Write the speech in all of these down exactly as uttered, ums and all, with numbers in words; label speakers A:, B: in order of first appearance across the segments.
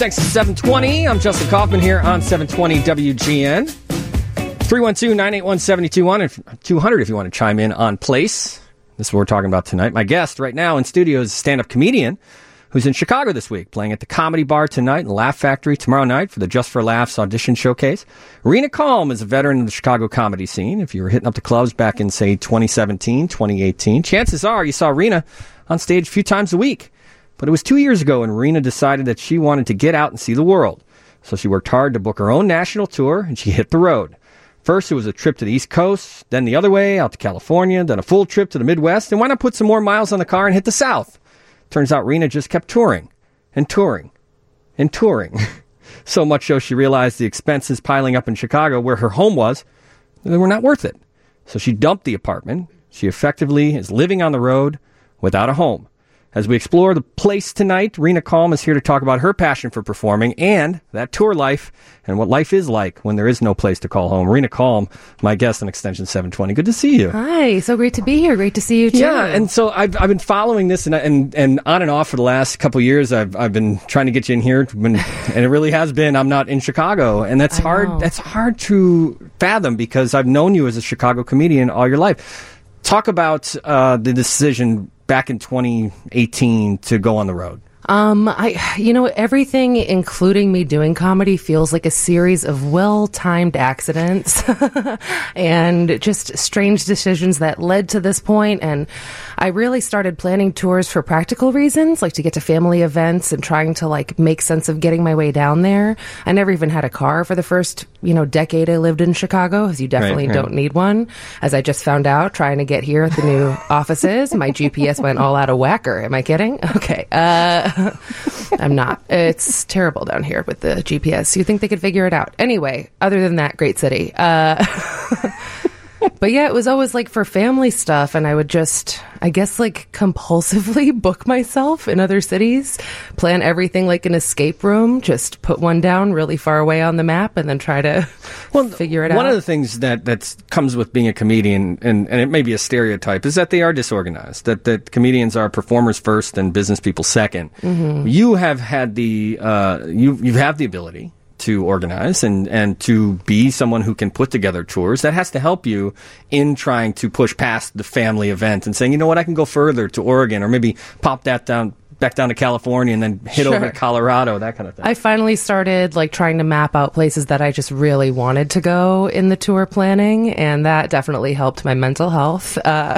A: Extension seven twenty. I'm Justin Kaufman here on seven twenty W G N. three one two, nine eight one, seven two zero zero and two hundred if you want to chime in on place. This is what we're talking about tonight. My guest right now in studio is a stand-up comedian who's in Chicago this week, playing at the Comedy Bar tonight and Laugh Factory tomorrow night for the Just for Laughs audition showcase. Rena Kalm is a veteran of the Chicago comedy scene. If you were hitting up the clubs back in, say, twenty seventeen, twenty eighteen, chances are you saw Rena on stage a few times a week. But it was two years ago when Rena decided that she wanted to get out and see the world. So she worked hard to book her own national tour, and she hit the road. First, it was a trip to the East Coast, then the other way, out to California, then a full trip to the Midwest, and why not put some more miles on the car and hit the South? Turns out Rena just kept touring, and touring, and touring. So much so she realized the expenses piling up in Chicago, where her home was, they were not worth it. So she dumped the apartment. She effectively is living on the road without a home. As we explore the place tonight, Rena Kalm is here to talk about her passion for performing and that tour life and what life is like when there is no place to call home. Rena Kalm, my guest on Extension seven twenty. Good to see you.
B: Hi, so great to be here. Great to see you too.
A: Yeah, and so I've I've been following this and and, and on and off for the last couple of years. I've I've been trying to get you in here, been, and it really has been. I'm not in Chicago, and that's
B: I
A: hard.
B: know.
A: That's hard to fathom because I've known you as a Chicago comedian all your life. Talk about uh, the decision back in twenty eighteen to go on the road.
B: Um, I, you know, everything, including me doing comedy, feels like a series of well-timed accidents and just strange decisions that led to this point. And I really started planning tours for practical reasons, like to get to family events and trying to like make sense of getting my way down there. I never even had a car for the first, you know, decade I lived in Chicago, as you definitely
A: right, right.
B: don't need one. As I just found out, trying to get here at the new offices, my G P S went all out of whacker. Am I kidding? Okay. Uh, I'm not. It's terrible down here with the G P S. You think they could figure it out. Anyway, other than that, great city. Uh, but yeah, it was always like for family stuff, and I would just, I guess, like compulsively book myself in other cities, plan everything like an escape room, just put one down really far away on the map, and then try to well, figure it
A: one
B: out.
A: One of the things that that's, comes with being a comedian, and, and it may be a stereotype, is that they are disorganized, that, that comedians are performers first and business people second. Mm-hmm. You have had the, uh, you, you have the ability to organize and, and to be someone who can put together tours. That has to help you in trying to push past the family event and saying, you know what, I can go further to Oregon or maybe pop that down back down to California and then hit
B: Sure.
A: over to Colorado, that kind of thing.
B: I finally started like trying to map out places that I just really wanted to go in the tour planning, and that definitely helped my mental health. Uh,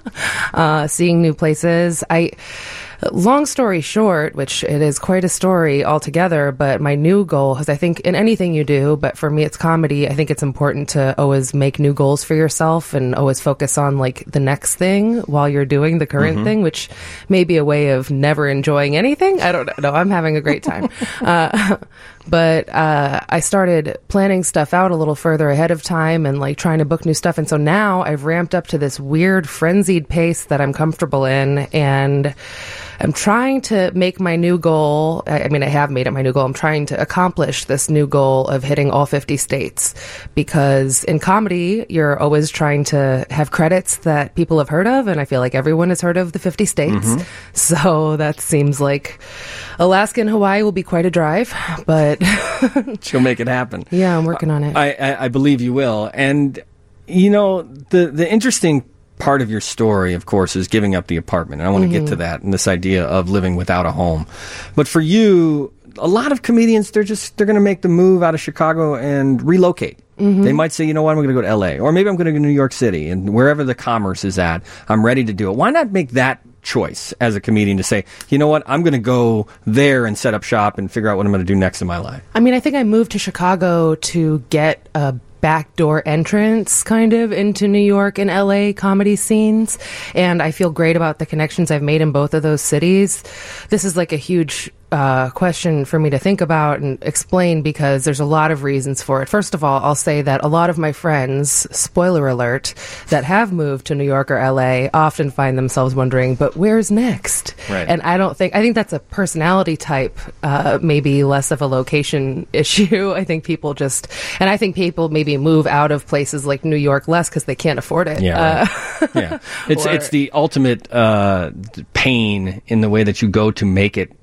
B: uh, seeing new places. I Long story short, which it is quite a story altogether, but my new goal is, I think in anything you do, but for me it's comedy, I think it's important to always make new goals for yourself and always focus on like the next thing while you're doing the current mm-hmm. thing, which may be a way of never enjoying anything. I don't know. No, I'm having a great time. uh, But uh, I started planning stuff out a little further ahead of time and like trying to book new stuff. And so now I've ramped up to this weird frenzied pace that I'm comfortable in. And I'm trying to make my new goal. I, I mean, I have made it my new goal. I'm trying to accomplish this new goal of hitting all fifty states, because in comedy, you're always trying to have credits that people have heard of. And I feel like everyone has heard of the fifty states. Mm-hmm. So that seems like Alaska and Hawaii will be quite a drive, but
A: she'll make it happen.
B: Yeah, I'm working on it.
A: I, I, I believe you will. And, you know, the, the interesting part of your story, of course, is giving up the apartment. And I want to mm-hmm. get to that and this idea of living without a home. But for you, a lot of comedians, they're just, they're going to make the move out of Chicago and relocate. Mm-hmm. They might say, you know what, I'm going to go to L A, or maybe I'm going to go to New York City, and wherever the commerce is at, I'm ready to do it. Why not make that choice as a comedian to say, you know what, I'm going to go there and set up shop and figure out what I'm going to do next in my life?
B: I mean, I think I moved to Chicago to get a backdoor entrance kind of into New York and L A comedy scenes, and I feel great about the connections I've made in both of those cities. This is like a huge uh, question for me to think about and explain, because there's a lot of reasons for it. First of all, I'll say that a lot of my friends, spoiler alert, that have moved to New York or L A often find themselves wondering, but where's next?
A: Right.
B: And I don't think, I think that's a personality type, uh, maybe less of a location issue. I think people just, and I think people maybe move out of places like New York less because they can't afford it.
A: Yeah, right.
B: uh,
A: yeah. It's
B: or,
A: it's the ultimate uh, pain in the way that you go to make it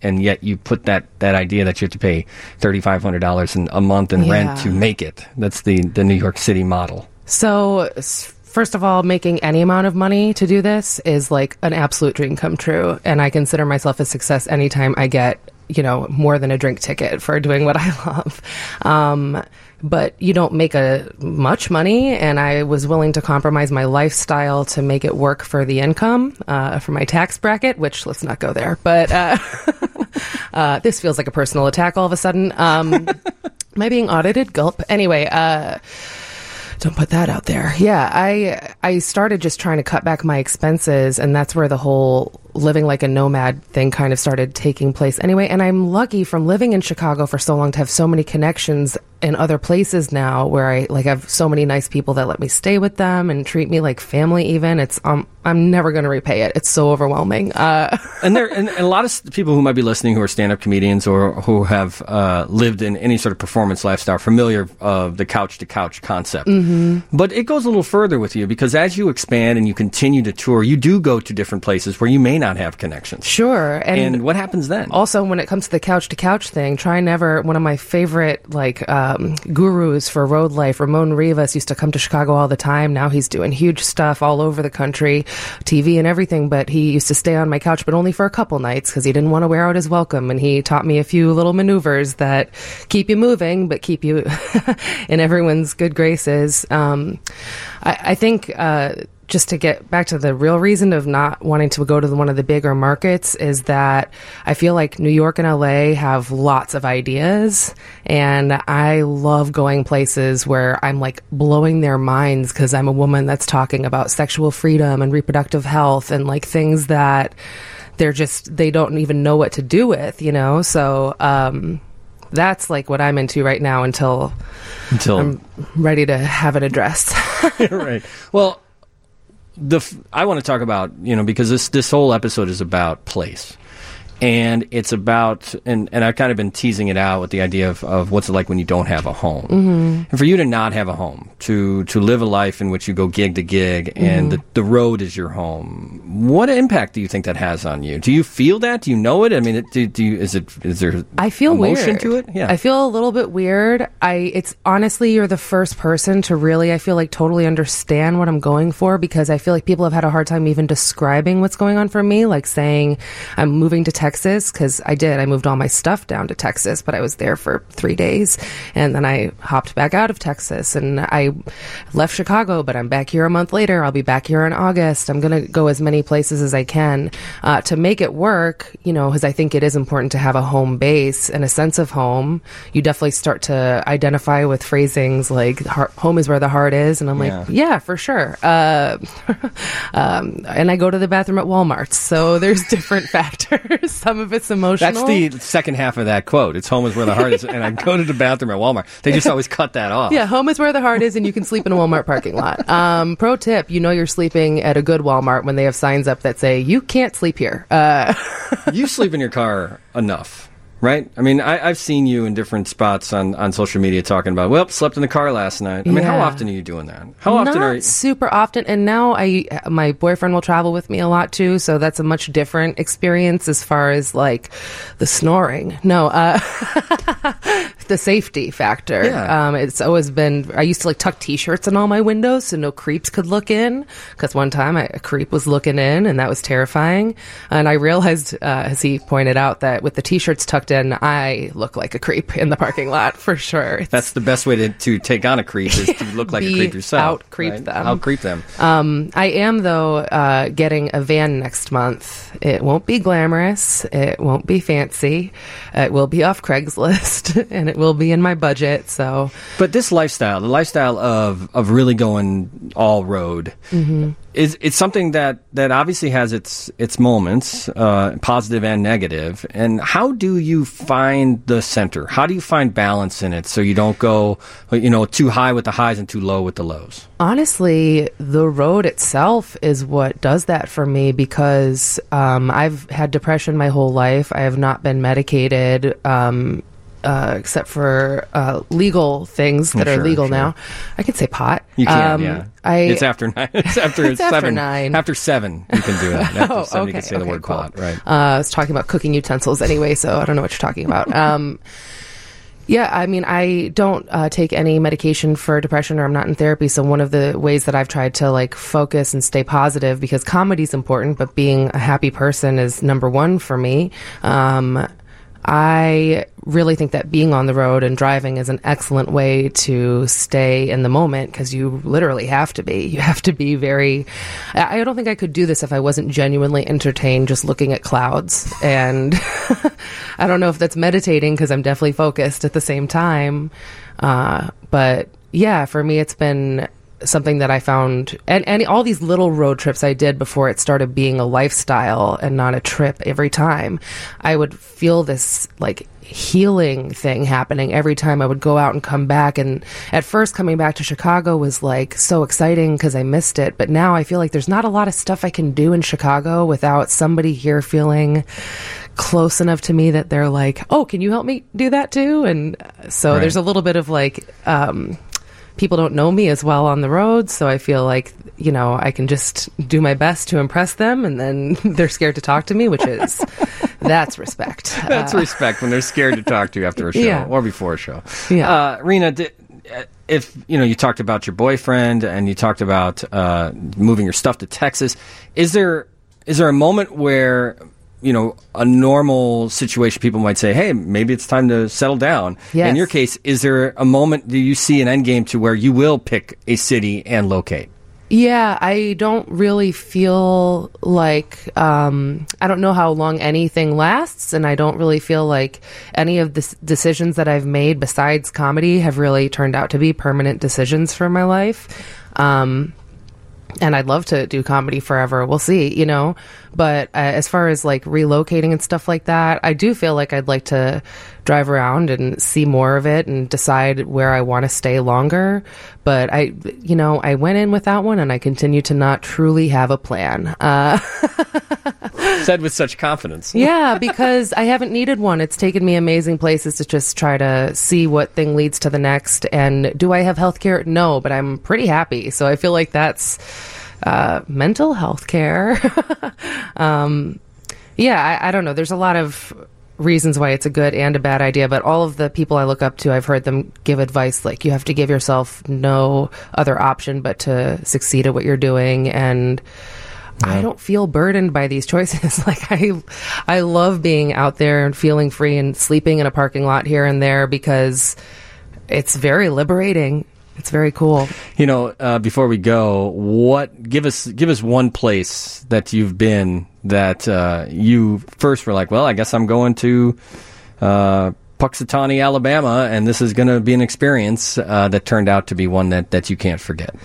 A: and yet you put that, that idea that you have to pay thirty-five hundred dollars a month in
B: Yeah.
A: rent to make it. That's the, the New York City model.
B: So, s- first of all, making any amount of money to do this is like an absolute dream come true. And I consider myself a success anytime I get, you know, more than a drink ticket for doing what I love. Um, but you don't make a much money, and I was willing to compromise my lifestyle to make it work for the income, uh, for my tax bracket, which let's not go there. But uh, uh, this feels like a personal attack all of a sudden. Um, am I being audited? Gulp. Anyway, uh, don't put that out there. Yeah, I I started just trying to cut back my expenses, and that's where the whole living like a nomad thing kind of started taking place anyway. And I'm lucky from living in Chicago for so long to have so many connections in other places now where I like have so many nice people that let me stay with them and treat me like family even. It's um I'm never going to repay it. It's so overwhelming. Uh,
A: and there and, and a lot of s- people who might be listening who are stand-up comedians or who have uh, lived in any sort of performance lifestyle are familiar of the couch-to-couch concept. Mm-hmm. But it goes a little further with you because as you expand and you continue to tour, you do go to different places where you may not have connections.
B: Sure.
A: And, and what happens then?
B: Also, when it comes to the couch-to-couch thing, try never, one of my favorite like um, gurus for road life, Ramon Rivas, used to come to Chicago all the time. Now he's doing huge stuff all over the country, T V and everything, but he used to stay on my couch, but only for a couple nights because he didn't want to wear out his welcome. And he taught me a few little maneuvers that keep you moving, but keep you in everyone's good graces. Um, I, I think... Uh, just to get back to the real reason of not wanting to go to the, one of the bigger markets is that I feel like New York and L A have lots of ideas, and I love going places where I'm like blowing their minds because I'm a woman that's talking about sexual freedom and reproductive health and like things that they're just, they don't even know what to do with, you know? So, um, that's like what I'm into right now until,
A: until
B: I'm ready to have it addressed.
A: Right. Well, The f- I want to talk about, you know, because this this whole episode is about place. And it's about, and, and I've kind of been teasing it out with the idea of, of what's it like when you don't have a home. Mm-hmm. And for you to not have a home, to, to live a life in which you go gig to gig and mm-hmm. the, the road is your home, what impact do you think that has on you? Do you feel that? Do you know it? I mean, it, do, do you, is it, is there
B: I feel
A: emotion
B: weird.
A: to it? Yeah.
B: I feel a little bit weird. I, it's honestly, you're the first person to really, I feel like totally understand what I'm going for because I feel like people have had a hard time even describing what's going on for me, like saying I'm moving to Texas. Because I did. I moved all my stuff down to Texas, but I was there for three days. And then I hopped back out of Texas and I left Chicago, but I'm back here a month later. I'll be back here in August. I'm going to go as many places as I can uh, to make it work, you know, because I think it is important to have a home base and a sense of home. You definitely start to identify with phrasings like home is where the heart is. And I'm
A: Yeah.
B: like, yeah, for sure. Uh, um, and I go to the bathroom at Walmart. So there's different factors. Some of it's emotional.
A: That's the second half of that quote. It's home is where the heart is. And I go to the bathroom at Walmart. They just always cut that off.
B: Yeah, home is where the heart is, and you can sleep in a Walmart parking lot. Um, pro tip, you know you're sleeping at a good Walmart when they have signs up that say, you can't sleep here. Uh,
A: You sleep in your car enough, right? I mean, I, I've seen you in different spots on, on social media talking about, well, slept in the car last night. I mean, how
B: Yeah.
A: often are you doing that? How often
B: Not
A: are you?
B: super often, and now I my boyfriend will travel with me a lot too, so that's a much different experience as far as like the snoring. No, uh, the safety factor.
A: Yeah.
B: Um, it's always been. I used to like tuck T-shirts in all my windows so no creeps could look in. Because one time I, a creep was looking in, and that was terrifying. And I realized, uh, as he pointed out, that with the T-shirts tucked in, I look like a creep in the parking lot for sure. It's,
A: That's the best way to, to take on a creep is to look like a
B: Be
A: creep yourself.
B: out-creep
A: right?
B: them.
A: Out-creep them.
B: Um, I am, though, uh, getting a van next month. It won't be glamorous. It won't be fancy. It will be off Craigslist, and it will be in my budget. So,
A: But this lifestyle, the lifestyle of, of really going all road,
B: mm-hmm.
A: is it's something that, that obviously has its its moments, uh, positive and negative. And how do you find the center? How do you find balance in it so you don't go, you know, too high with the highs and too low with the lows?
B: honestly, the road itself is what does that for me because um, I've had depression my whole life. I have not been medicated. Um, uh, except for uh, legal things that
A: Sure,
B: are legal
A: sure.
B: now. I can say pot.
A: You can,
B: Um,
A: yeah.
B: I,
A: it's after nine. It's after
B: It's after
A: seven.
B: nine.
A: After seven, you can do that. After
B: Oh,
A: seven, you
B: okay,
A: can say the
B: okay,
A: word
B: cool.
A: pot. Right.
B: Uh, I was talking about cooking utensils anyway, so I don't know what you're talking about. Um, yeah, I mean, I don't uh, take any medication for depression, or I'm not in therapy. So one of the ways that I've tried to like focus and stay positive, because comedy is important, but being a happy person is number one for me. Um, I really think that being on the road and driving is an excellent way to stay in the moment, because you literally have to be. You have to be very... I I don't think I could do this if I wasn't genuinely entertained just looking at clouds. And I don't know if that's meditating, because I'm definitely focused at the same time. Uh, but yeah, for me, it's been something that I found, and, and all these little road trips I did before it started being a lifestyle and not a trip every time, I would feel this like healing thing happening every time I would go out and come back. And at first, coming back to Chicago was like so exciting because I missed it. But now I feel like there's not a lot of stuff I can do in Chicago without somebody here feeling close enough to me that they're like, oh, can you help me do that too? And so
A: Right.
B: there's a little bit of like, um, people don't know me as well on the road, so I feel like, you know, I can just do my best to impress them, and then they're scared to talk to me, which is, that's respect.
A: That's
B: Uh,
A: respect when they're scared to talk to you after a show
B: Yeah.
A: or before a show.
B: Yeah.
A: Uh, Rena, di- if you know, you talked about your boyfriend and you talked about uh, moving your stuff to Texas. Is there is there a moment where, you know, a normal situation, people might say, hey, maybe it's time to settle down.
B: Yes.
A: In your case, is there a moment, do you see an end game to where you will pick a city and locate?
B: Yeah, I don't really feel like, um, I don't know how long anything lasts, and I don't really feel like any of the s- decisions that I've made besides comedy have really turned out to be permanent decisions for my life. Um, and I'd love to do comedy forever. We'll see, you know. But uh, as far as like relocating and stuff like that, I do feel like I'd like to drive around and see more of it and decide where I want to stay longer. But I, you know, I went in without one, and I continue to not truly have a plan. Uh,
A: Said with such confidence.
B: yeah, because I haven't needed one. It's taken me amazing places to just try to see what thing leads to the next. And do I have health care? No, but I'm pretty happy. So I feel like that's uh, mental health care. um, yeah, I, I don't know. There's a lot of reasons why it's a good and a bad idea, but all of the people I look up to, I've heard them give advice like you have to give yourself no other option but to succeed at what you're doing. And I don't feel burdened by these choices. Like I, I love being out there and feeling free and sleeping in a parking lot here and there because it's very liberating. It's very cool.
A: You know, uh, before we go, what give us give us one place that you've been that uh, you first were like, well, I guess I'm going to uh, Puxatawny, Alabama, and this is going to be an experience uh, that turned out to be one that, that you can't forget.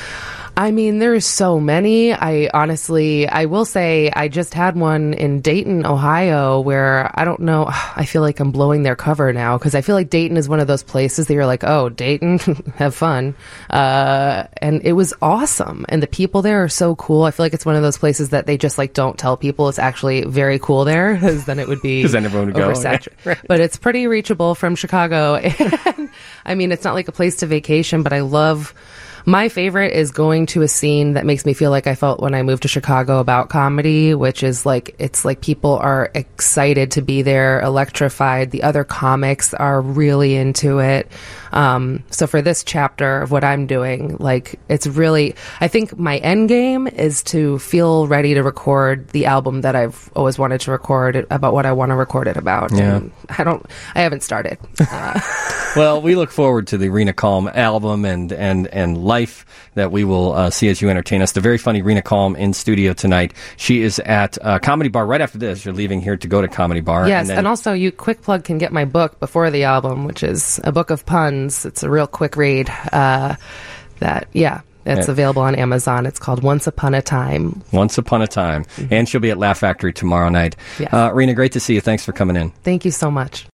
B: I mean, there's so many. I honestly, I will say I just had one in Dayton, Ohio, where I don't know, I feel like I'm blowing their cover now because I feel like Dayton is one of those places that you're like, oh, Dayton, have fun. Uh, and it was awesome. And the people there are so cool. I feel like it's one of those places that they just like don't tell people it's actually very cool there because then it would be
A: 'Cause then everyone would go,
B: oversaturated.
A: right.
B: But it's pretty reachable from Chicago. And I mean, it's not like a place to vacation, but I love... My favorite is going to a scene that makes me feel like I felt when I moved to Chicago about comedy, which is like, it's like people are excited to be there, electrified. The other comics are really into it. Um, so for this chapter of what I'm doing, like, it's really, I think my end game is to feel ready to record the album that I've always wanted to record about what I want to record it about.
A: Yeah.
B: And I don't, I haven't started. Uh,
A: Well, we look forward to the Rena Calm album and, and, and life that we will uh, see as you entertain us. The very funny Rena Calm in studio tonight. She is at uh, Comedy Bar right after this. You're leaving here to go to Comedy Bar.
B: Yes,
A: and, then,
B: and also you quick plug can get my book before the album, which is a book of puns. It's a real quick read. Uh, that yeah, it's
A: Yeah.
B: available on Amazon. It's called Once Upon a Time.
A: Once Upon a Time. And she'll be at Laugh Factory tomorrow night.
B: Yes.
A: Uh, Rena, great to see you. Thanks for coming in.
B: Thank you so much.